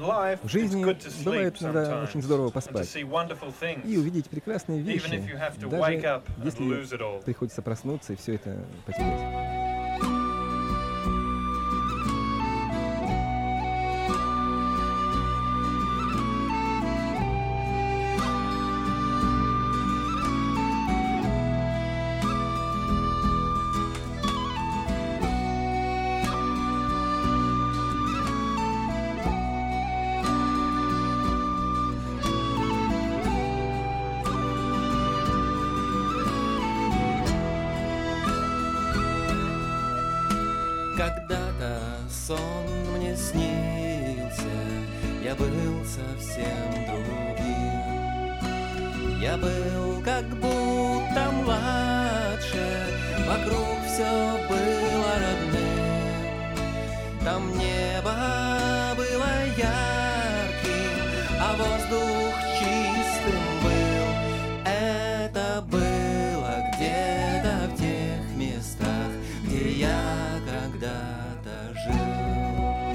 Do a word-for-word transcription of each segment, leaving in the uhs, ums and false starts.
В жизни бывает иногда очень здорово поспать и увидеть прекрасные вещи, даже если приходится проснуться и все это потерять. Когда-то сон мне снился, я был совсем другим. Я был как будто младше, вокруг все было родным. Там небо было ярким, а воздух чистым был. Это было где-то в тех местах, где я когда-то жил.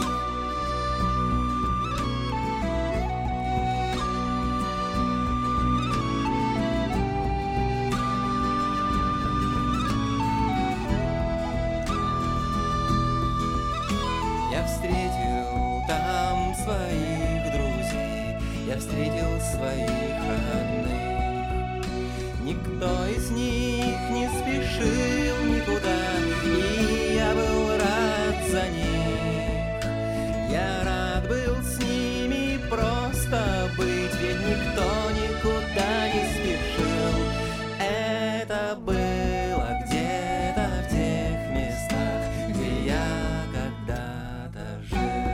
Я встретил там своих друзей, я встретил своих родных. Никто из них не спешил никуда, и я был рад за них. Я рад был с ними просто быть, ведь никто никуда не спешил. Это было где-то в тех местах, где я когда-то жил.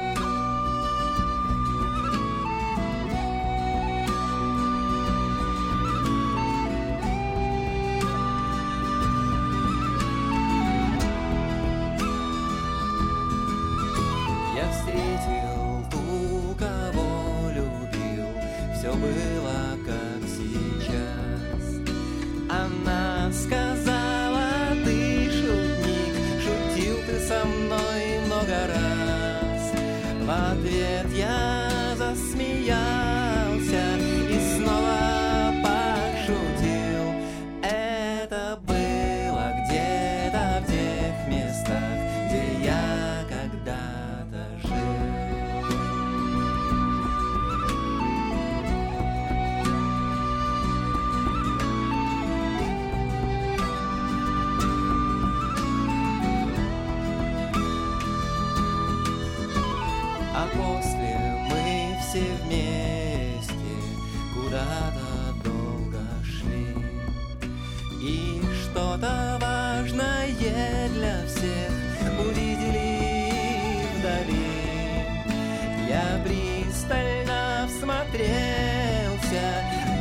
Я встретил ту, кого любил, все было как сейчас. Она сказала: ты шутник, шутил ты со мной много раз. В ответ я засмеялся и снова пошутил. Это было где-то в тех местах, где я когда-то жил. А после мы все вместе куда-то долго шли, и что-то важное для всех увидели вдали. Я пристально всмотрелся,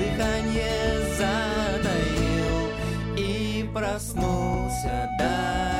дыхание затаил и проснулся, да.